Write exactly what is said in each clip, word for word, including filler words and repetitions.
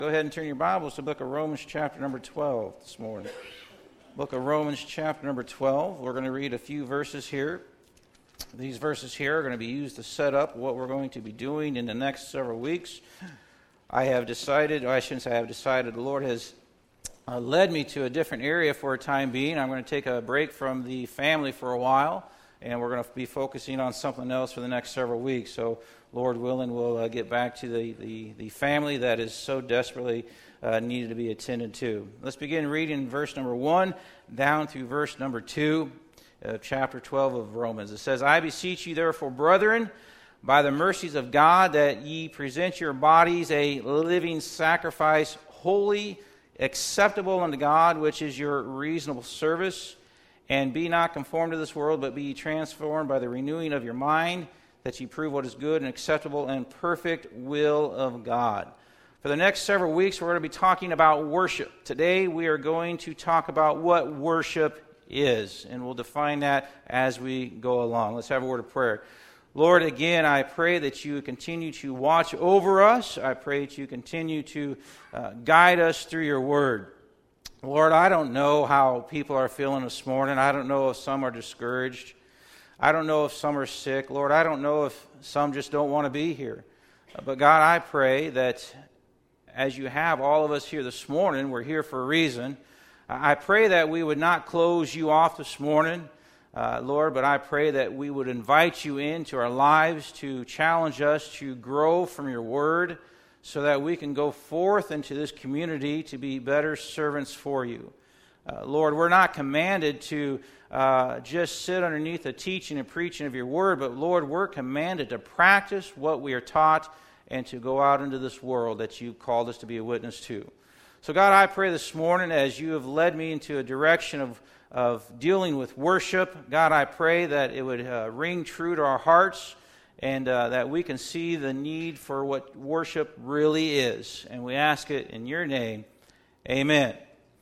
Go ahead and turn your Bibles to the book of Romans chapter number twelve this morning. Book of Romans chapter number twelve. We're going to read a few verses here. These verses here are going to be used to set up what we're going to be doing in the next several weeks. I have decided, or I shouldn't say I have decided, the Lord has uh, led me to a different area for a time being. I'm going to take a break from the family for a while, and we're going to be focusing on something else for the next several weeks. So, Lord willing, we'll uh, get back to the, the, the family that is so desperately uh, needed to be attended to. Let's begin reading verse number one down through verse number two of chapter twelve of Romans. It says, I beseech you therefore, brethren, by the mercies of God, that ye present your bodies a living sacrifice, holy, acceptable unto God, which is your reasonable service. And be not conformed to this world, but be ye transformed by the renewing of your mind, that ye prove what is good and acceptable and perfect will of God. For the next several weeks, we're going to be talking about worship. Today, we are going to talk about what worship is, and we'll define that as we go along. Let's have a word of prayer. Lord, again, I pray that you continue to watch over us. I pray that you continue to uh, guide us through your word. Lord, I don't know how people are feeling this morning. I don't know if some are discouraged. I don't know if some are sick. Lord, I don't know if some just don't want to be here. But God, I pray that as you have all of us here this morning, we're here for a reason. I pray that we would not close you off this morning, uh, Lord, but I pray that we would invite you into our lives to challenge us to grow from your word so that we can go forth into this community to be better servants for you. Uh, Lord, we're not commanded to uh, just sit underneath the teaching and preaching of your word, but Lord, we're commanded to practice what we are taught and to go out into this world that you've called us to be a witness to. So God, I pray this morning as you have led me into a direction of, of dealing with worship, God, I pray that it would uh, ring true to our hearts and uh, that we can see the need for what worship really is. And we ask it in your name, amen.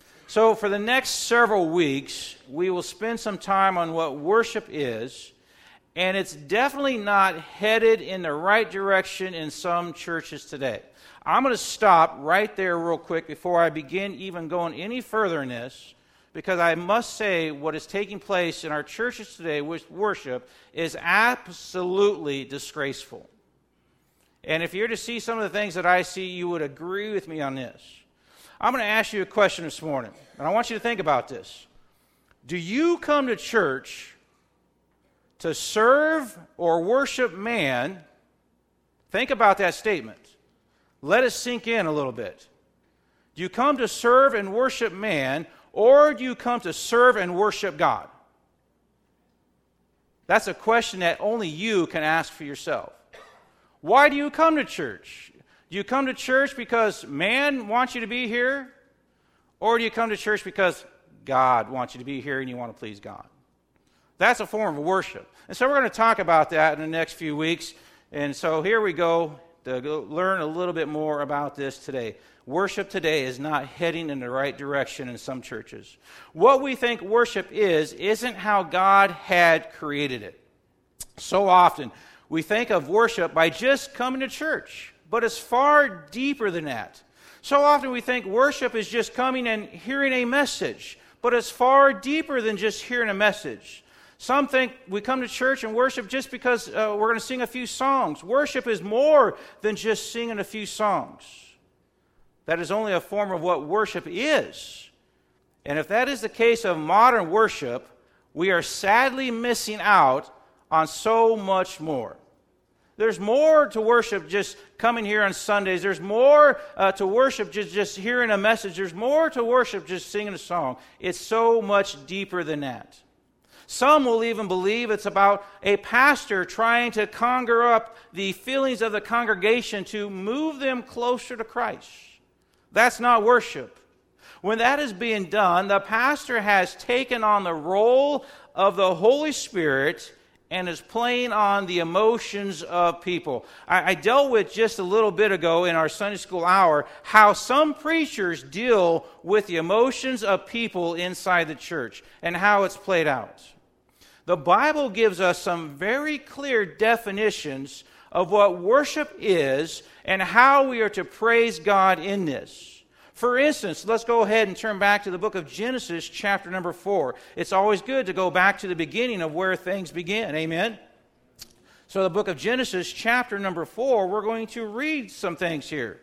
So for the next several weeks, we will spend some time on what worship is, and it's definitely not headed in the right direction in some churches today. I'm going to stop right there real quick before I begin even going any further in this, because I must say what is taking place in our churches today with worship is absolutely disgraceful. And if you're to see some of the things that I see, you would agree with me on this. I'm going to ask you a question this morning, and I want you to think about this. Do you come to church to serve or worship man? Think about that statement. Let it sink in a little bit. Do you come to serve and worship man, or do you come to serve and worship God? That's a question that only you can ask for yourself. Why do you come to church? Do you come to church because man wants you to be here? Or do you come to church because God wants you to be here and you want to please God? That's a form of worship. And so we're going to talk about that in the next few weeks. And so here we go to learn a little bit more about this today. Worship today is not heading in the right direction in some churches. What we think worship is, isn't how God had created it. So often, we think of worship by just coming to church. But it's far deeper than that. So often we think worship is just coming and hearing a message, but it's far deeper than just hearing a message. Some think we come to church and worship just because uh, we're going to sing a few songs. Worship is more than just singing a few songs. That is only a form of what worship is. And if that is the case of modern worship, we are sadly missing out on so much more. There's more to worship just coming here on Sundays. There's more uh, to worship just, just hearing a message. There's more to worship just singing a song. It's so much deeper than that. Some will even believe it's about a pastor trying to conjure up the feelings of the congregation to move them closer to Christ. That's not worship. When that is being done, the pastor has taken on the role of the Holy Spirit and is playing on the emotions of people. I, I dealt with just a little bit ago in our Sunday school hour how some preachers deal with the emotions of people inside the church and how it's played out. The Bible gives us some very clear definitions of what worship is and how we are to praise God in this. For instance, let's go ahead and turn back to the book of Genesis, chapter number four. It's always good to go back to the beginning of where things begin. Amen? So the book of Genesis, chapter number four, we're going to read some things here.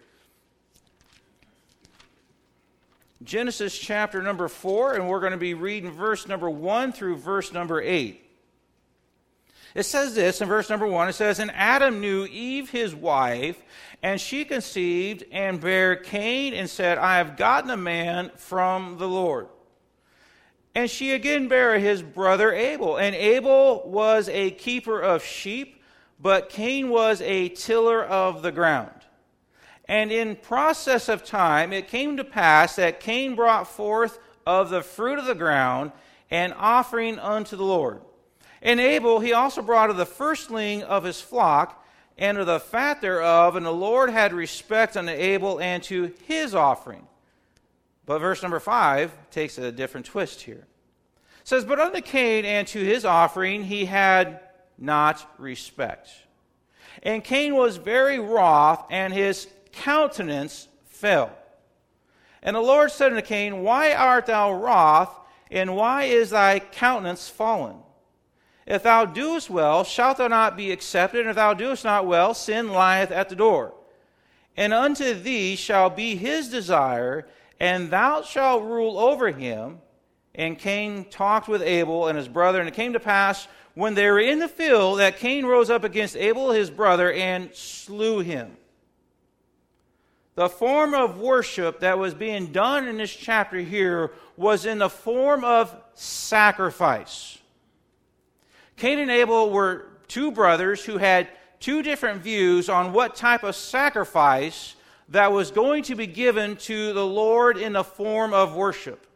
Genesis chapter number four, and we're going to be reading verse number one through verse number eight. It says this in verse number one, it says, "And Adam knew Eve his wife, and she conceived and bare Cain, and said, I have gotten a man from the Lord. And she again bare his brother Abel. And Abel was a keeper of sheep, but Cain was a tiller of the ground. And in process of time it came to pass that Cain brought forth of the fruit of the ground an offering unto the Lord. And Abel he also brought of the firstling of his flock, and of the fat thereof, and the Lord had respect unto Abel and to his offering." But verse number five takes a different twist here. It says, "But unto Cain and to his offering he had not respect. And Cain was very wroth, and his countenance fell. And the Lord said unto Cain, Why art thou wroth, and why is thy countenance fallen? If thou doest well, shalt thou not be accepted? And if thou doest not well, sin lieth at the door. And unto thee shall be his desire, and thou shalt rule over him." And Cain talked with Abel and his brother. And it came to pass, when they were in the field, that Cain rose up against Abel his brother, and slew him. The form of worship that was being done in this chapter here was in the form of sacrifice. Cain and Abel were two brothers who had two different views on what type of sacrifice that was going to be given to the Lord in the form of worship.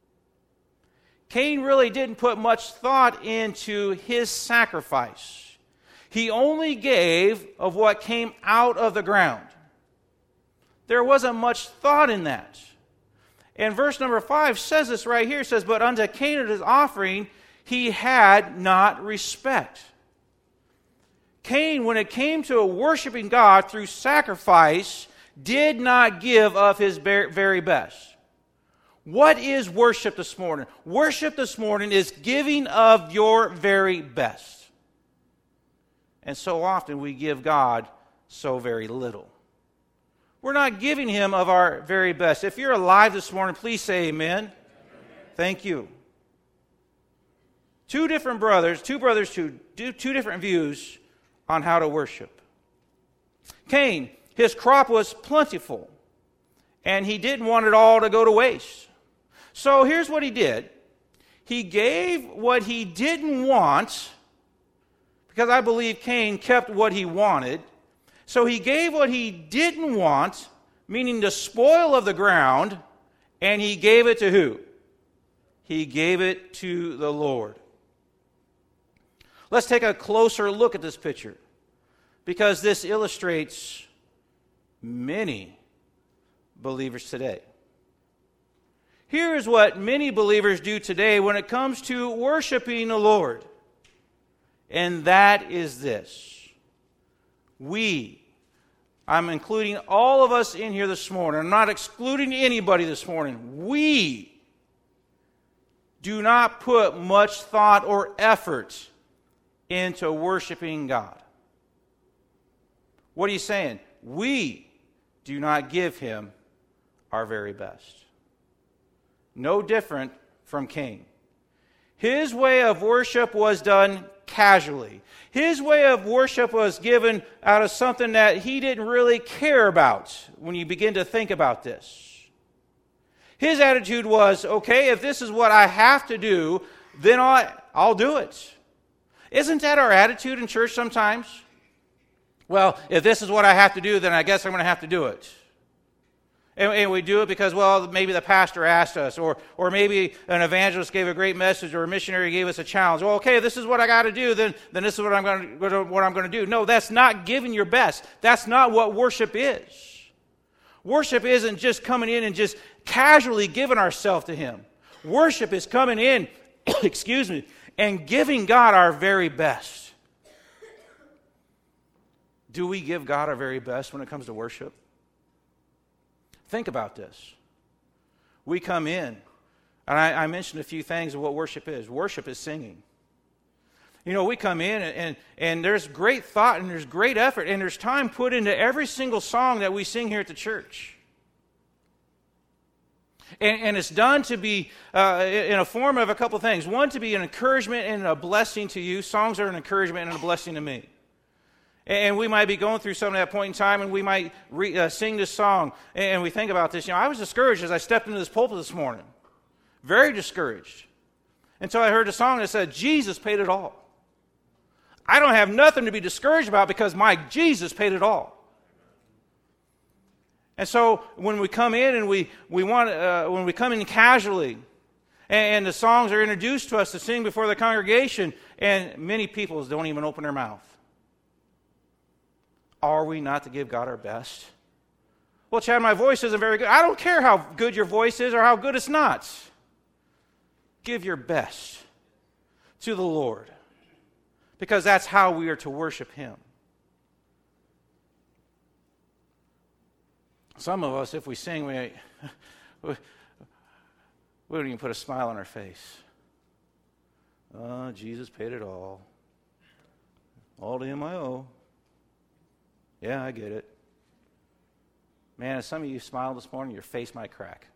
Cain really didn't put much thought into his sacrifice. He only gave of what came out of the ground. There wasn't much thought in that. And verse number five says this right here. It says, "But unto Cain and his offering he had not respect." Cain, when it came to worshiping God through sacrifice, did not give of his very best. What is worship this morning? Worship this morning is giving of your very best. And so often we give God so very little. We're not giving him of our very best. If you're alive this morning, please say amen. Amen. Thank you. Two different brothers, two brothers who do two different views on how to worship. Cain, his crop was plentiful, and he didn't want it all to go to waste. So here's what he did. He gave what he didn't want, because I believe Cain kept what he wanted. So he gave what he didn't want, meaning the spoil of the ground, and he gave it to who? He gave it to the Lord. Let's take a closer look at this picture, because this illustrates many believers today. Here is what many believers do today when it comes to worshiping the Lord, and that is this. We, I'm including all of us in here this morning, I'm not excluding anybody this morning, we do not put much thought or effort into worshiping God. What are you saying? We do not give him our very best. No different from Cain. His way of worship was done casually. His way of worship was given out of something that he didn't really care about when you begin to think about this. His attitude was, okay, if this is what I have to do, then I'll, I'll do it. Isn't that our attitude in church sometimes? Well, if this is what I have to do, then I guess I'm going to have to do it. And, and we do it because, well, maybe the pastor asked us, or or maybe an evangelist gave a great message, or a missionary gave us a challenge. Well, okay, if this is what I got to do, then then this is what I'm going to what I'm going to do. No, that's not giving your best. That's not what worship is. Worship isn't just coming in and just casually giving ourselves to him. Worship is coming in, excuse me, and giving God our very best. do we give God our very best when it comes to worship? Think about this. We come in, and I, I mentioned a few things of what worship is. Worship is singing. You know, we come in, and, and, and there's great thought, and there's great effort, and there's time put into every single song that we sing here at the church. And, and it's done to be uh, in a form of a couple things. One, to be an encouragement and a blessing to you. Songs are an encouragement and a blessing to me. And we might be going through some of that point in time, and we might re, uh, sing this song, and we think about this. You know, I was discouraged as I stepped into this pulpit this morning. Very discouraged. Until I heard a song that said, Jesus paid it all. I don't have nothing to be discouraged about because my Jesus paid it all. And so when we come in and we, we want uh, when we come in casually, and, and the songs are introduced to us to sing before the congregation, and many people don't even open their mouth. Are we not to give God our best? Well, Chad, my voice isn't very good. I don't care how good your voice is or how good it's not. Give your best to the Lord, because that's how we are to worship Him. Some of us, if we sing, we, we, we don't even put a smile on our face. Oh, Jesus paid it all. All to Him I owe. Yeah, I get it. Man, if some of you smiled this morning, your face might crack.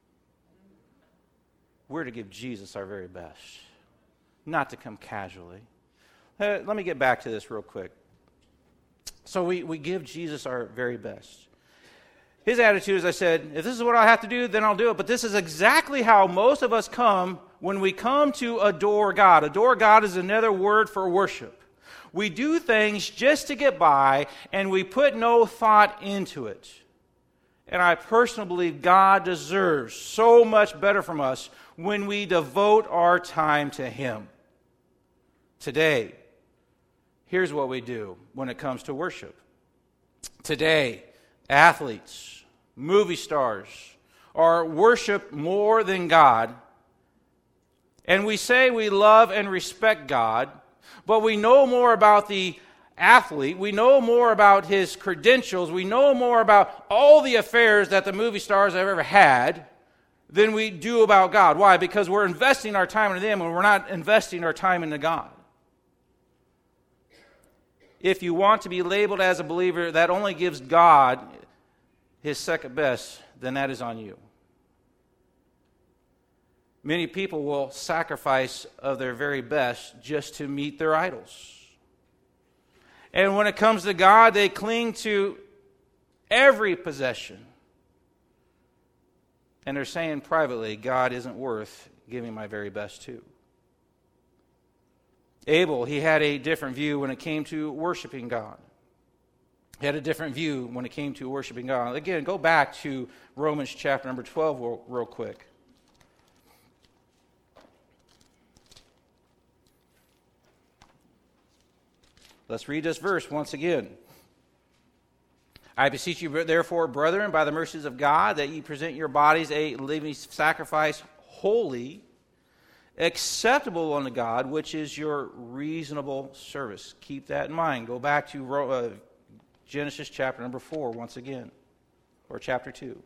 We're to give Jesus our very best, not to come casually. Uh, let me get back to this real quick. So we, we give Jesus our very best. His attitude, as I said, if this is what I have to do, then I'll do it. But this is exactly how most of us come when we come to adore God. Adore God is another word for worship. We do things just to get by, and we put no thought into it. And I personally believe God deserves so much better from us when we devote our time to Him. Today, here's what we do when it comes to worship. Today, athletes, movie stars are worshiped more than God. And we say we love and respect God, but we know more about the athlete. We know more about his credentials. We know more about all the affairs that the movie stars have ever had than we do about God. Why? Because we're investing our time into them and we're not investing our time into God. If you want to be labeled as a believer that only gives God His second best, then that is on you. Many people will sacrifice of their very best just to meet their idols. And when it comes to God, they cling to every possession. And they're saying privately, God isn't worth giving my very best to. Abel, he had a different view when it came to worshiping God. He had a different view when it came to worshiping God. Again, go back to Romans chapter number twelve real, real quick. Let's read this verse once again. I beseech you, therefore, brethren, by the mercies of God, that ye present your bodies a living sacrifice, holy, acceptable unto God, which is your reasonable service. Keep that in mind. Go back to uh, Genesis chapter number four once again, or chapter two.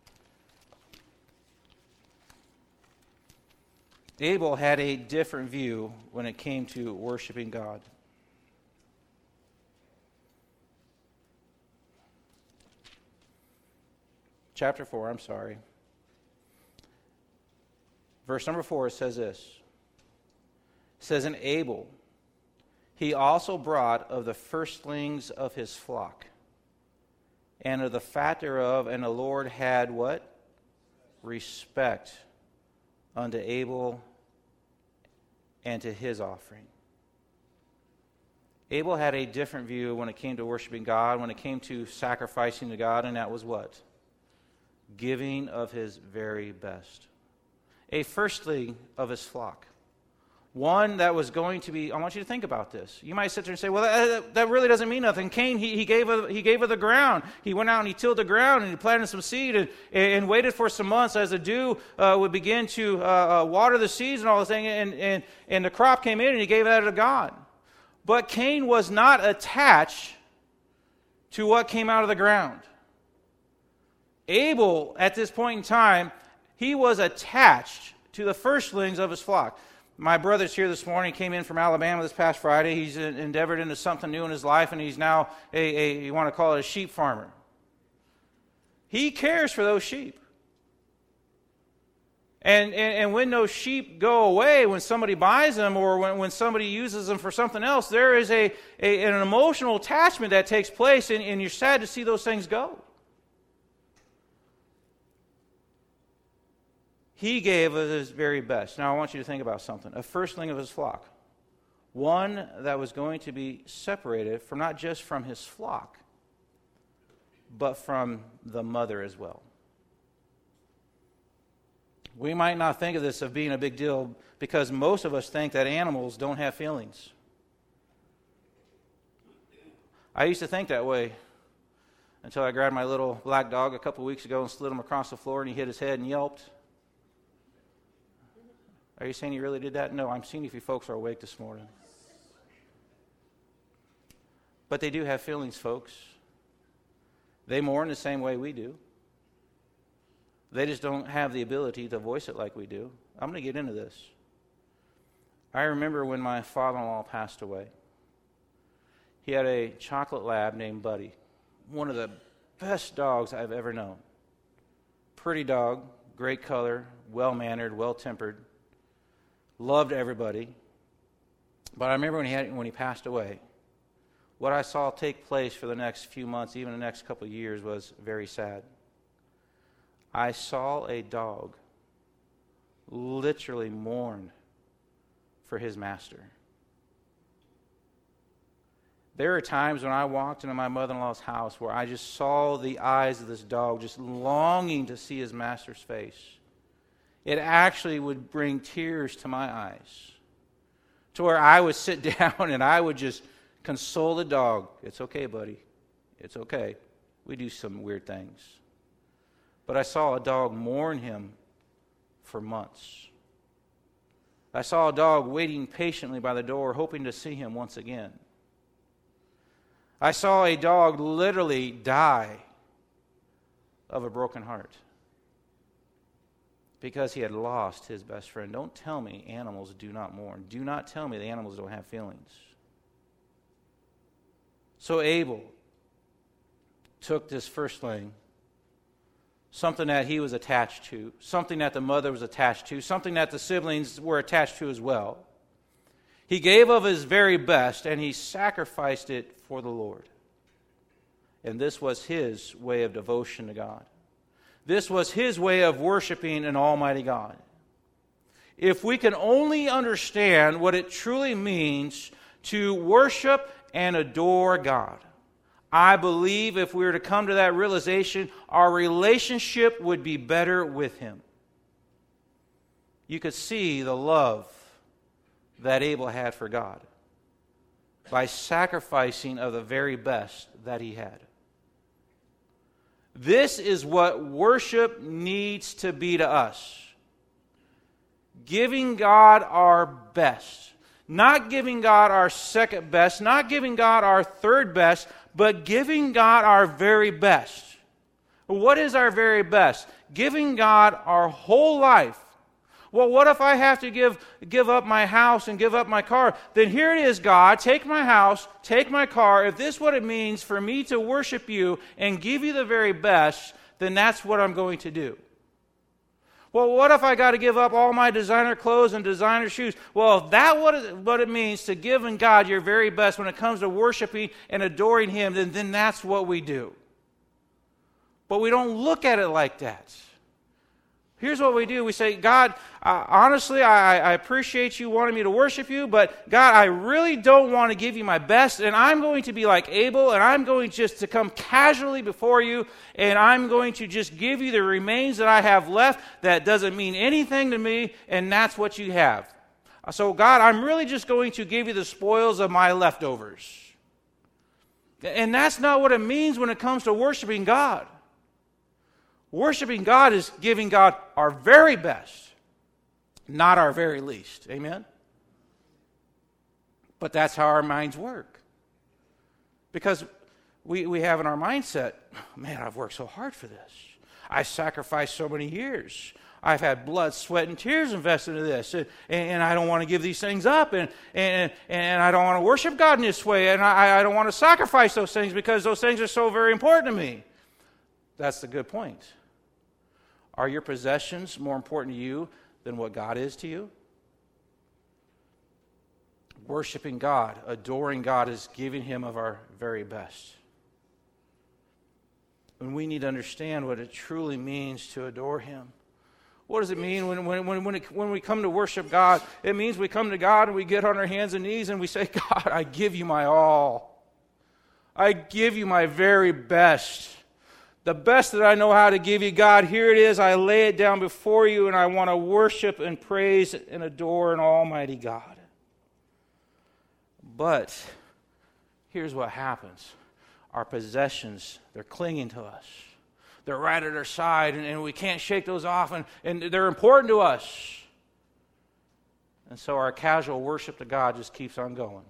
Abel had a different view when it came to worshiping God. Chapter four, I'm sorry. Verse number four, it says this. It says, and Abel, he also brought of the firstlings of his flock, and of the fat thereof, and the Lord had what? Respect unto Abel and to his offering. Abel had a different view when it came to worshiping God, when it came to sacrificing to God, and that was what? Giving of his very best. A firstling of his flock. One that was going to be, I want you to think about this. You might sit there and say, well, that, that really doesn't mean nothing. Cain, he, he gave of, he gave of the ground. He went out and he tilled the ground and he planted some seed and, and waited for some months as the dew uh, would begin to uh, uh, water the seeds and all this thing. And, and, and the crop came in and he gave that to God. But Cain was not attached to what came out of the ground. Abel, at this point in time, he was attached to the firstlings of his flock. My brother's here this morning. He came in from Alabama this past Friday. He's endeavored into something new in his life, and he's now a, a you want to call it a sheep farmer. He cares for those sheep. And, and, and when those sheep go away, when somebody buys them or when, when somebody uses them for something else, there is a, a an emotional attachment that takes place, and, and you're sad to see those things go. He gave of his very best. Now I want you to think about something. A firstling of his flock. One that was going to be separated from not just from his flock, but from the mother as well. We might not think of this as being a big deal because most of us think that animals don't have feelings. I used to think that way until I grabbed my little black dog a couple weeks ago and slid him across the floor and he hit his head and yelped. Are you saying he really did that? No, I'm seeing if you folks are awake this morning. But they do have feelings, folks. They mourn the same way we do. They just don't have the ability to voice it like we do. I'm going to get into this. I remember when my father-in-law passed away. He had a chocolate lab named Buddy. One of the best dogs I've ever known. Pretty dog, great color, well-mannered, well-tempered. Loved everybody. But I remember when he had, when he passed away, what I saw take place for the next few months, even the next couple of years, was very sad. I saw a dog literally mourn for his master. There are times when I walked into my mother-in-law's house where I just saw the eyes of this dog just longing to see his master's face. It actually would bring tears to my eyes, to where I would sit down and I would just console the dog. It's okay, buddy. It's okay. We do some weird things. But I saw a dog mourn him for months. I saw a dog waiting patiently by the door, hoping to see him once again. I saw a dog literally die of a broken heart because he had lost his best friend. Don't tell me animals do not mourn. Do not tell me the animals don't have feelings. So Abel took this firstling, something that he was attached to, something that the mother was attached to, something that the siblings were attached to as well. He gave of his very best, and he sacrificed it for the Lord. And this was his way of devotion to God. This was his way of worshiping an almighty God. If we can only understand what it truly means to worship and adore God, I believe if we were to come to that realization, our relationship would be better with him. You could see the love that Abel had for God by sacrificing of the very best that he had. This is what worship needs to be to us. Giving God our best. Not giving God our second best, not giving God our third best, but giving God our very best. What is our very best? Giving God our whole life. Well, what if I have to give give up my house and give up my car? Then here it is, God, take my house, take my car. If this is what it means for me to worship you and give you the very best, then that's what I'm going to do. Well, what if I got to give up all my designer clothes and designer shoes? Well, if that's what it, what it means to give in God your very best when it comes to worshiping and adoring him, then, then that's what we do. But we don't look at it like that. Here's what we do. We say, God, uh, honestly, I, I appreciate you wanting me to worship you, but God, I really don't want to give you my best, and I'm going to be like Abel, and I'm going just to come casually before you, and I'm going to just give you the remains that I have left that doesn't mean anything to me, and that's what you have. So God, I'm really just going to give you the spoils of my leftovers. And that's not what it means when it comes to worshiping God. Worshiping God is giving God our very best, not our very least. Amen? But that's how our minds work. Because we, we have in our mindset, man, I've worked so hard for this. I sacrificed so many years. I've had blood, sweat, and tears invested into this, and, and I don't want to give these things up, and, and, and I don't want to worship God in this way, and I, I don't want to sacrifice those things because those things are so very important to me. That's the good point. Are your possessions more important to you than what God is to you? Worshiping God, adoring God is giving Him of our very best. And we need to understand what it truly means to adore Him. What does it mean when, when, when, when, it, when we come to worship God? It means we come to God and we get on our hands and knees and we say, God, I give you my all. I give you my very best. The best that I know how to give you, God, here it is. I lay it down before you, and I want to worship and praise and adore an almighty God. But here's what happens. Our possessions, they're clinging to us. They're right at our side, and, and we can't shake those off, and, and they're important to us. And so our casual worship to God just keeps on going.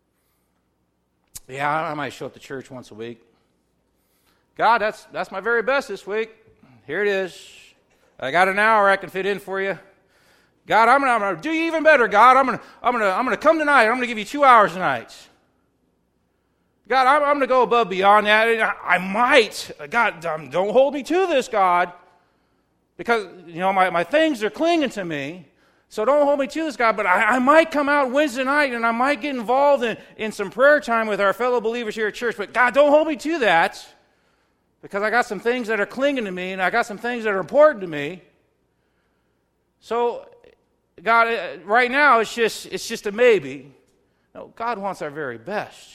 Yeah, I might show up to church once a week. God, that's that's my very best this week. Here it is. I got an hour I can fit in for you. God, I'm gonna, I'm gonna do you even better. God, I'm gonna I'm gonna I'm gonna come tonight. I'm gonna give you two hours tonight. God, I'm, I'm gonna go above beyond that. I, I might. God, um, don't hold me to this, God, because you know my, my things are clinging to me. So don't hold me to this, God. But I, I might come out Wednesday night and I might get involved in, in some prayer time with our fellow believers here at church. But God, don't hold me to that, because I got some things that are clinging to me, and I got some things that are important to me. So, God, right now it's just it's just a maybe. No, God wants our very best.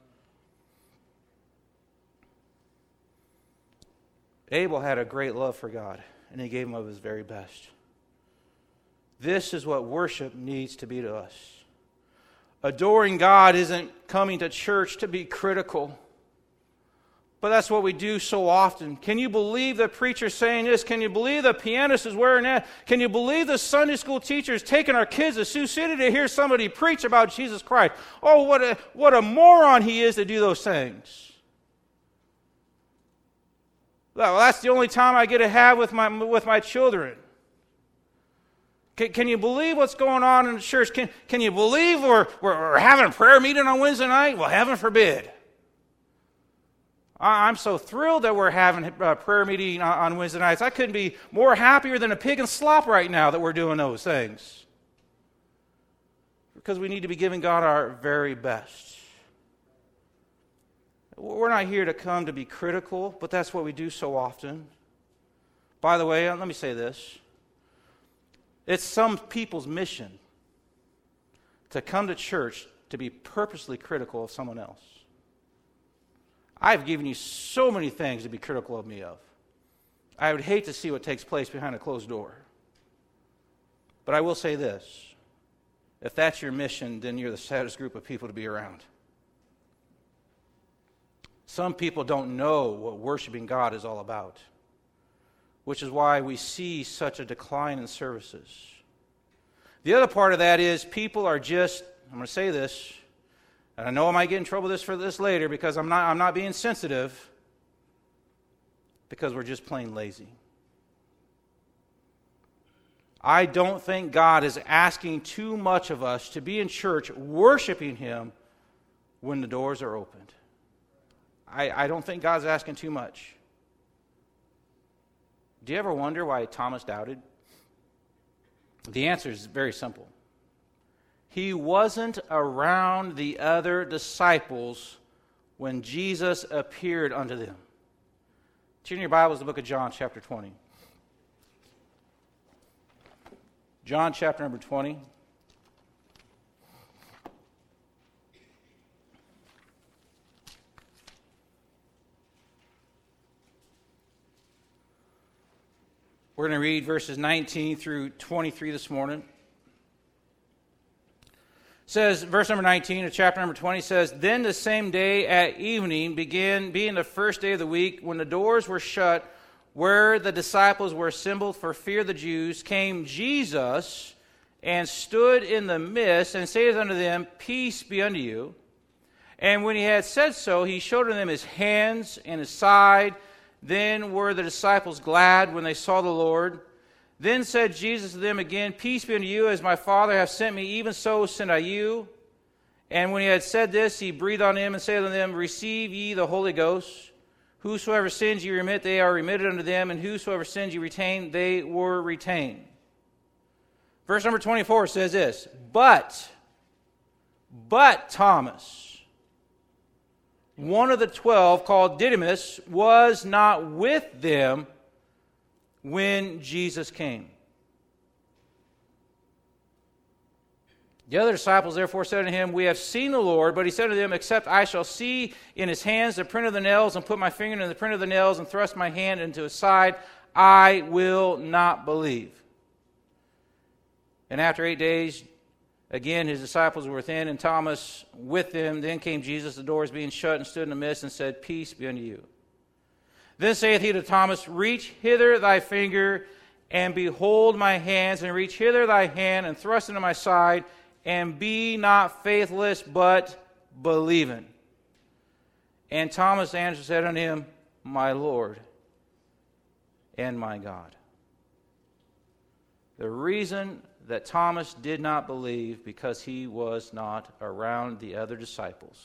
Abel had a great love for God, and he gave him of his very best. This is what worship needs to be to us. Adoring God isn't coming to church to be critical. But that's what we do so often. Can you believe the preacher saying this? Can you believe the pianist is wearing that? Can you believe the Sunday school teacher is taking our kids to Sioux City to hear somebody preach about Jesus Christ? Oh, what a, what a moron he is to do those things. Well, that's the only time I get to have with my with my children. Can, can you believe what's going on in the church? Can, can you believe we're, we're, we're having a prayer meeting on Wednesday night? Well, heaven forbid. I'm so thrilled that we're having a prayer meeting on Wednesday nights. I couldn't be more happier than a pig in slop right now that we're doing those things. Because we need to be giving God our very best. We're not here to come to be critical, but that's what we do so often. By the way, let me say this. It's some people's mission to come to church to be purposely critical of someone else. I've given you so many things to be critical of me of. I would hate to see what takes place behind a closed door. But I will say this. If that's your mission, then you're the saddest group of people to be around. Some people don't know what worshiping God is all about, which is why we see such a decline in services. The other part of that is people are just, I'm going to say this, and I know I might get in trouble this for this later because I'm not I'm not being sensitive, because we're just plain lazy. I don't think God is asking too much of us to be in church worshiping Him when the doors are opened. I, I don't think God's asking too much. Do you ever wonder why Thomas doubted? The answer is very simple. He wasn't around the other disciples when Jesus appeared unto them. Turn in your Bibles to the book of John, chapter twenty. John, chapter number twenty. We're going to read verses nineteen through twenty-three this morning. It says, verse number nineteen of chapter number twenty says, Then the same day at evening began being the first day of the week, when the doors were shut, where the disciples were assembled for fear of the Jews, came Jesus and stood in the midst, and saith unto them, Peace be unto you. And when he had said so, he showed them his hands and his side. Then were the disciples glad when they saw the Lord. Then said Jesus to them again, Peace be unto you, as my Father hath sent me, even so send I you. And when he had said this, he breathed on them and said unto them, Receive ye the Holy Ghost. Whosoever sins ye remit, they are remitted unto them, and whosoever sins ye retain, they were retained. Verse number twenty-four says this, But, but Thomas, one of the twelve, called Didymus, was not with them when Jesus came. The other disciples therefore said unto him, We have seen the Lord. But he said to them, Except I shall see in his hands the print of the nails, and put my finger in the print of the nails, and thrust my hand into his side, I will not believe. And after eight days, again his disciples were within, and Thomas with them. Then came Jesus, the doors being shut, and stood in the midst, and said, Peace be unto you. Then saith he to Thomas, Reach hither thy finger, and behold my hands, and reach hither thy hand, and thrust into my side, and be not faithless, but believing. And Thomas answered said unto him, My Lord and my God. The reason that Thomas did not believe, because he was not around the other disciples.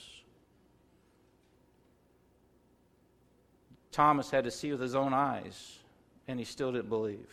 Thomas had to see with his own eyes, and he still didn't believe.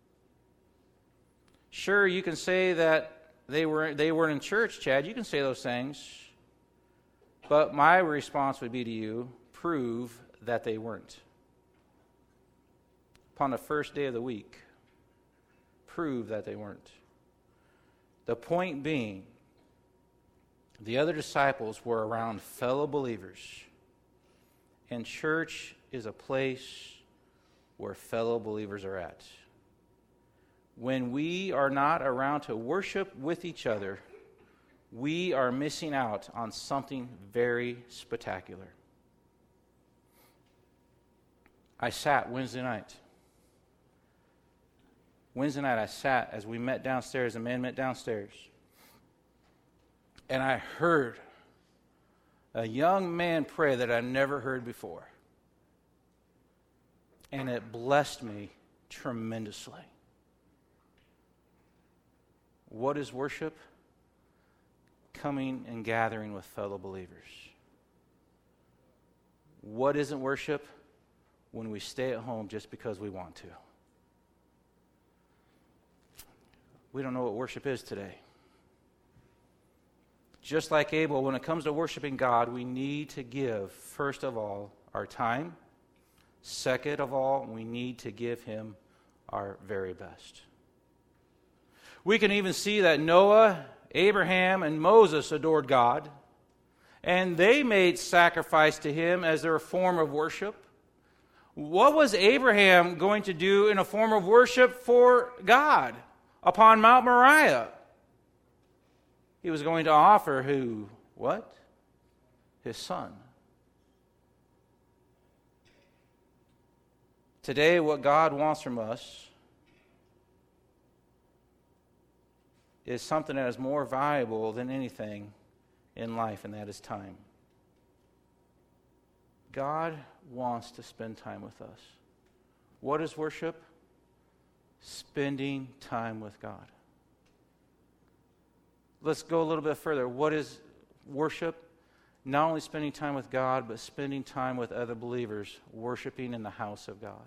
Sure, you can say that they were they weren't in church, Chad. You can say those things. But my response would be to you, prove that they weren't. Upon the first day of the week, prove that they weren't. The point being, the other disciples were around fellow believers. And church is a place where fellow believers are at. When we are not around to worship with each other, we are missing out on something very spectacular. I sat Wednesday night. Wednesday night I sat as we met downstairs, the men met downstairs. And I heard a young man pray that I never heard before. And it blessed me tremendously. What is worship? Coming and gathering with fellow believers. What isn't worship? When we stay at home just because we want to. We don't know what worship is today. Just like Abel, when it comes to worshiping God, we need to give, first of all, our time. Second of all, we need to give him our very best. We can even see that Noah, Abraham, and Moses adored God, and they made sacrifice to him as their form of worship. What was Abraham going to do in a form of worship for God upon Mount Moriah? He was going to offer who? What? His son. Today, what God wants from us is something that is more valuable than anything in life, and that is time. God wants to spend time with us. What is worship? Spending time with God. Let's go a little bit further. What is worship? Not only spending time with God, but spending time with other believers, worshiping in the house of God.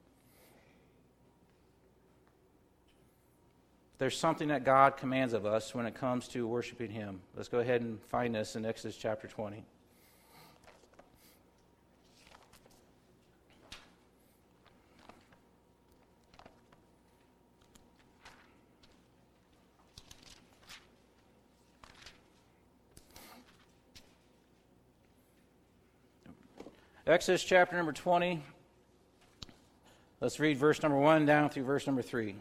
There's something that God commands of us when it comes to worshiping him. Let's go ahead and find this in Exodus chapter twenty. Exodus chapter number twenty. Let's read verse number one down through verse number three.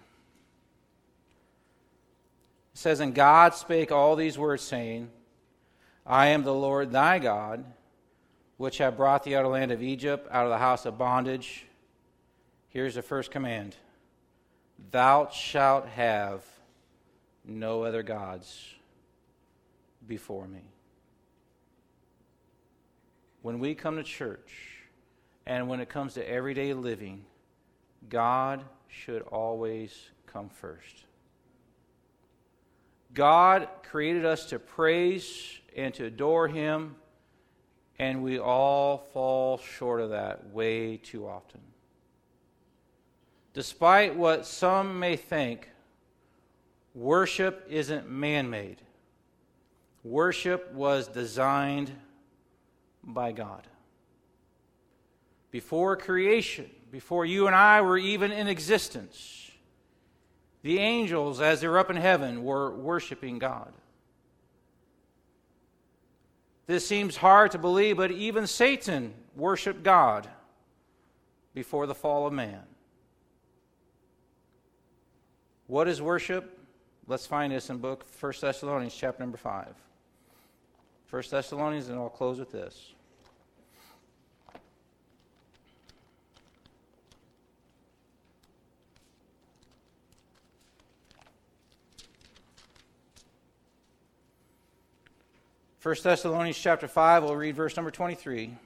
It says, And God spake all these words, saying, I am the Lord thy God, which have brought thee out of the land of Egypt, out of the house of bondage. Here's the first command. Thou shalt have no other gods before me. when we come to church and when it comes to everyday living, God should always come first. God created us to praise and to adore Him, and we all fall short of that way too often. Despite what some may think, worship isn't man-made. Worship was designed by God. Before creation, before you and I were even in existence, the angels, as they were up in heaven, were worshiping God. This seems hard to believe, but even Satan worshiped God before the fall of man. What is worship? Let's find this in book First Thessalonians chapter number five. First Thessalonians, and I'll close with this. First Thessalonians chapter five, we'll read verse number twenty-three. It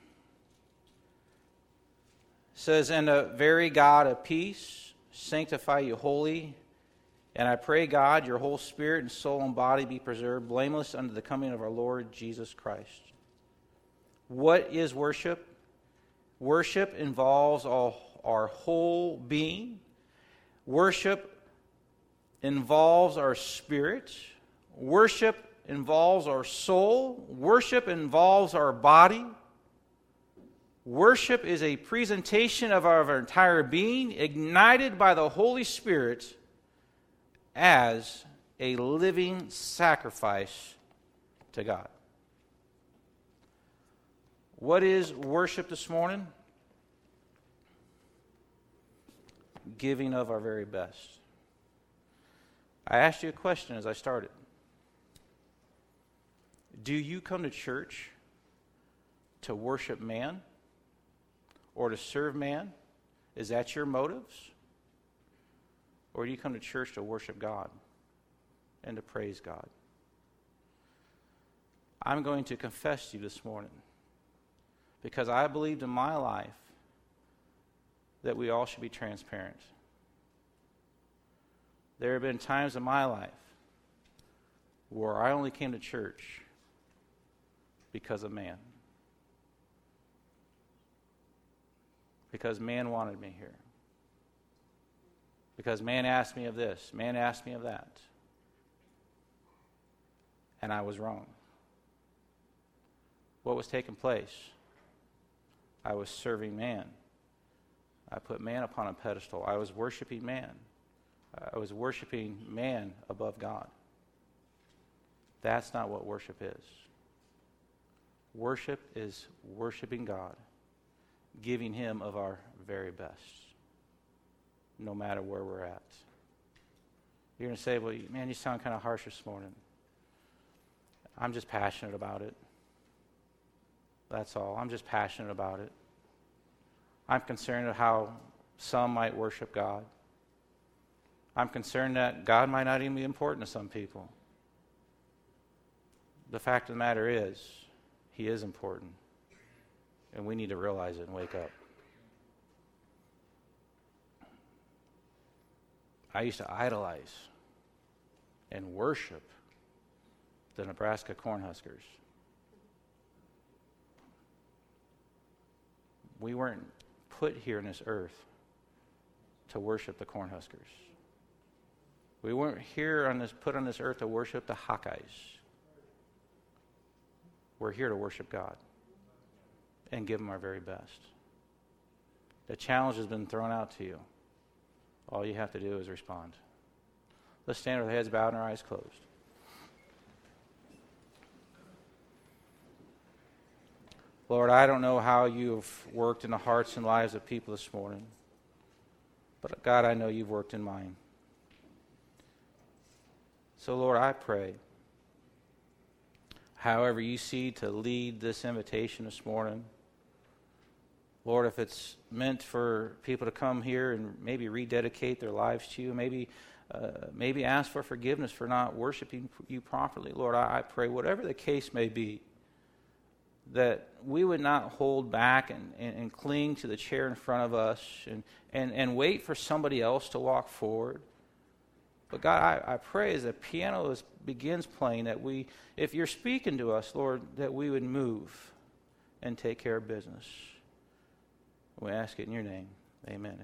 says, "And the very God of peace sanctify you wholly, and I pray God your whole spirit and soul and body be preserved blameless unto the coming of our Lord Jesus Christ." What is worship? Worship involves all, our whole being. Worship involves our spirit. Worship involves our soul. Worship involves our body. Worship is a presentation of our, of our entire being, ignited by the Holy Spirit as a living sacrifice to God. What is worship this morning? Giving of our very best. I asked you a question as I started. Do you come to church to worship man or to serve man? Is that your motives? Or do you come to church to worship God and to praise God? I'm going to confess to you this morning, because I believed in my life that we all should be transparent. There have been times in my life where I only came to church because of man. Because man wanted me here. Because man asked me of this, man asked me of that. And I was wrong. What was taking place? I was serving man. I put man upon a pedestal. I was worshiping man. I was worshiping man above God. That's not what worship is. Worship is worshiping God, giving Him of our very best, no matter where we're at. You're going to say, well, man, you sound kind of harsh this morning. I'm just passionate about it. That's all. I'm just passionate about it. I'm concerned of how some might worship God. I'm concerned that God might not even be important to some people. The fact of the matter is, He is important. And we need to realize it and wake up. I used to idolize and worship the Nebraska Cornhuskers. We weren't put here in this earth to worship the Cornhuskers. We weren't here on this put on this earth to worship the Hawkeyes. We're here to worship God and give Him our very best. The challenge has been thrown out to you. All you have to do is respond. Let's stand with our heads bowed and our eyes closed. Lord, I don't know how you've worked in the hearts and lives of people this morning, but God, I know you've worked in mine. So, Lord, I pray, however you see to lead this invitation this morning, Lord, if it's meant for people to come here and maybe rededicate their lives to you, maybe uh, maybe ask for forgiveness for not worshiping you properly, Lord, I, I pray, whatever the case may be, that we would not hold back and, and, and cling to the chair in front of us and, and, and wait for somebody else to walk forward. But God, I, I pray as the piano is, begins playing that we, if you're speaking to us, Lord, that we would move and take care of business. We ask it in your name. Amen.